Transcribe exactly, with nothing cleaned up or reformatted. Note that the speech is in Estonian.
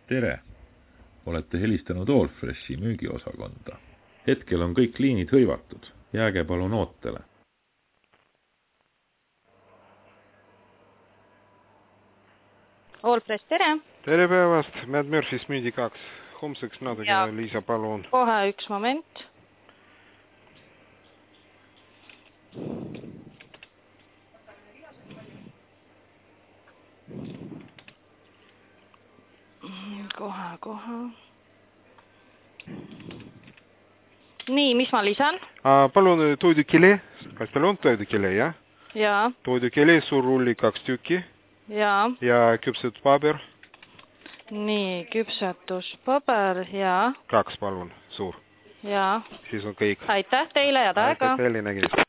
Tere! Olete helistanud Allfreshi müügiosakonda. Hetkel on kõik liinid hõivatud. Jääge palun ootele. Allfresh, tere! Tere päevast! Mad Murphys müüdi kaks. Homseks natuke ja. Liisa, palun. Kohe üks moment. Kohe, kohe. Nii, mis ma lisan? A, palun toidukile. Kas teil on toidukile, jah? Jaa. Toidukile, suur rulli kaks tükki. Jaa. Ja küpsetuspaber. Nii, küpsetuspaber, jaa. Kaks, palun, suur. Jaa. Siis on kõik. Aitäh teile ja aega. Aitäh teile nägemist.